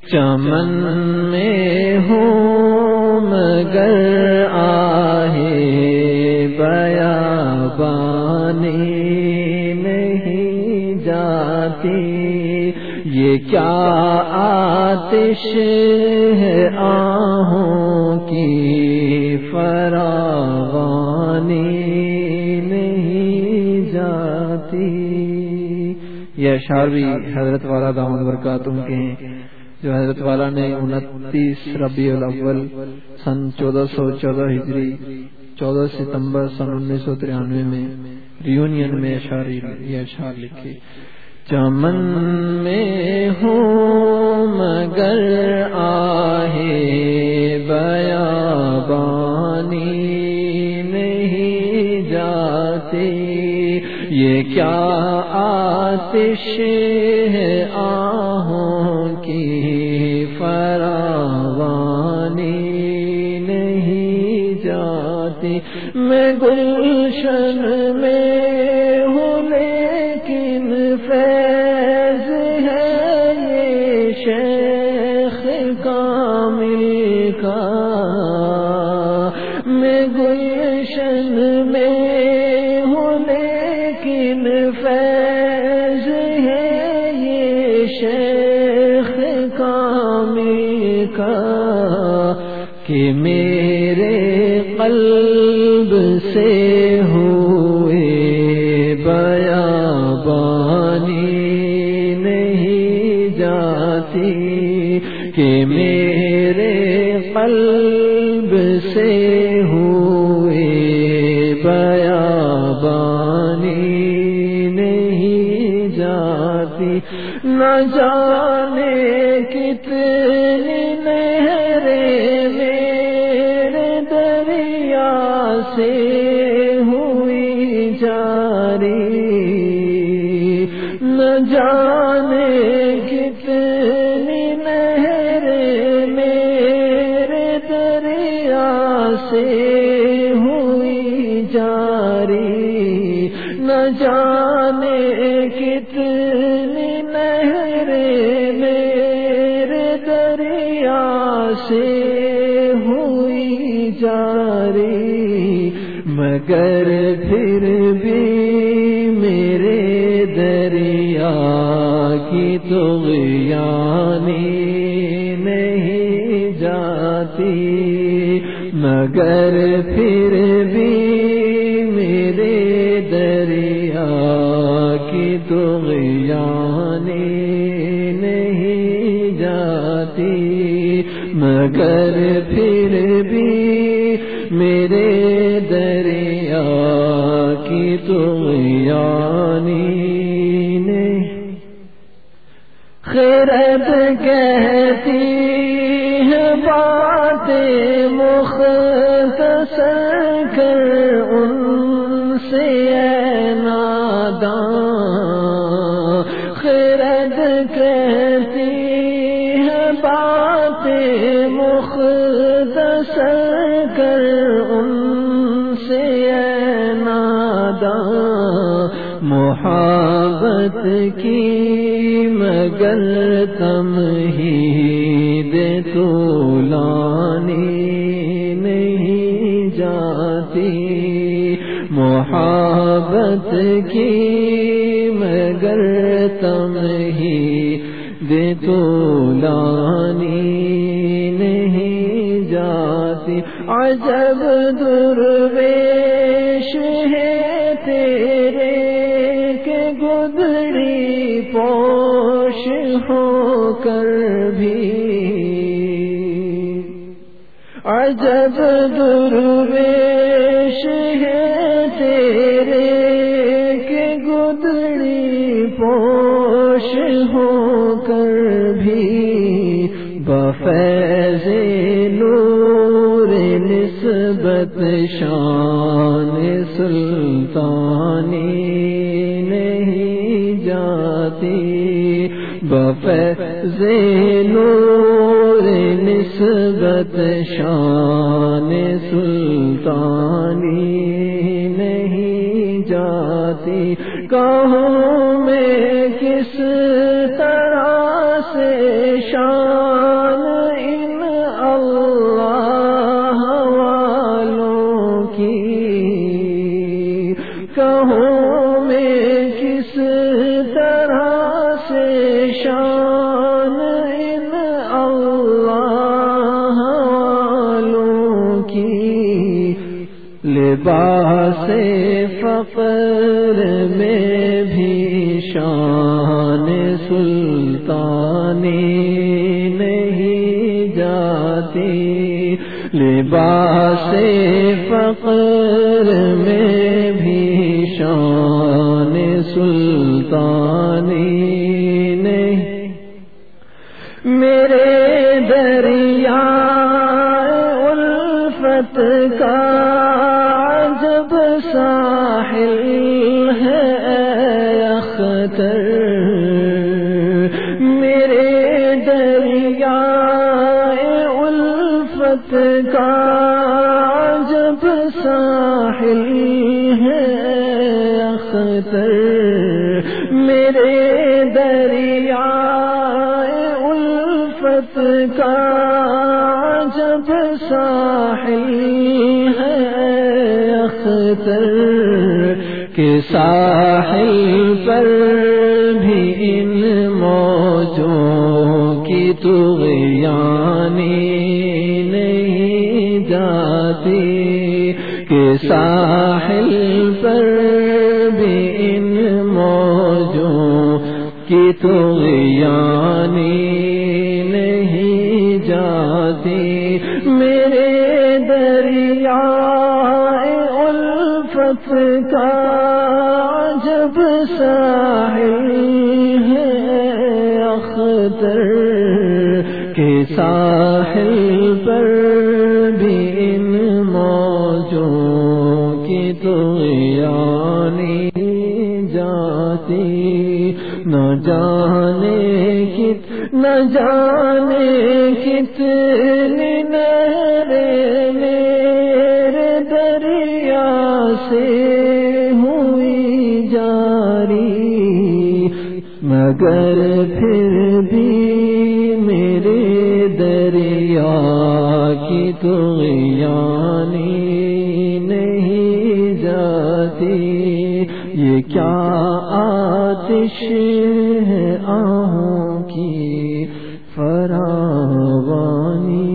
چمن میں ہوں مگر آہے بیابانی نہیں جاتی، یہ کیا آتش ہے آہوں کی فراوانی نہیں جاتی۔ یہ اشعار بھی حضرت والا دامت برکاتہ کے ہیں، جو حضرت والا نے 29 ربیع الاول سن 1414 ہجری 14 ستمبر سن 1993 میں ریونین میں یہ اشعار لکھے۔ چمن میں ہوں مگر آہے بیابانی نہیں جاتی، یہ کیا آتش ہے آہوں کی فراوانی نہیں جاتی۔ میں گلشن میں ہوں لیکن فیض ہے یہ شیخ کامل کا، میں گلشن میں ہوں لیکن فیض ہے یہ شیخ کامل کا، کہ میرے قلب سے ہوئے بیابانی نہیں جاتی، کہ میرے قلب سے ہوئے بیابانی نہیں جاتی۔ نہ جانے کتنی نہریں میرے دریا سے ہوئی جاری، نہ جانے کتنی نہریں میرے دریا سے ہوئی جاری، نہ جانے کتنی نہریں میرے دریا سے ہوئی جاری، مگر پھر بھی میرے دریا کی طغیانی نہیں جاتی، مگر پھر بھی میرے دریا کی طغیانی نہیں جاتی، مگر پھر بھی میرے دریا کی طغیانی نہیں۔ خرد کہتی ہے باتیں مختصر کر ان سے اے ناداں، خرد کہتی ہے باتیں مختصر کر ان سے اے ناداں، محبت کی مگر تمہید طولانی نہیں جاتی، محبت کی مگر تمہید طولانی نہیں جاتی۔ عجب درویش ہے تیرے کہ گدڑی پوش ہو کر بھی، عجب درویش ہے تیرے کہ گدڑی پوش ہو کر بھی، بفیض نور نسبت شان سلطانی نہیں جاتی، بفیض نور نسبت شان سلطانی نہیں جاتی۔ کہوں میں کس طرح سے شان لباس فقر میں بھی شان سلطانی نہیں جاتی، لباس فقر میں بھی شان سلطانی نہیں، میرے دریا الفت کا عجب ساحل ہے اختر، میرے دریا الفت کا عجب ساحل ہے اختر، میرے دریا الفت کا عجب ساحل ہے اختر، کہ ساحل پر بھی ان موجوں کی طغیانی نہیں جاتی، کہ ساحل پر بھی ان موجوں کی طغیانی نہیں جاتی، میرے دریا الفت کا عجب ساحل ہے اختر، کہ ساحل پر بھی ان موجوں کی طغیانی جاتی، نہ جانے کتنی نہریں میرے دریا سے ہوئی جاری، مگر پھر بھی میرے دریا کی طغیانی نہیں جاتی، یہ کیا آتش ہے آہوں کی فراوانی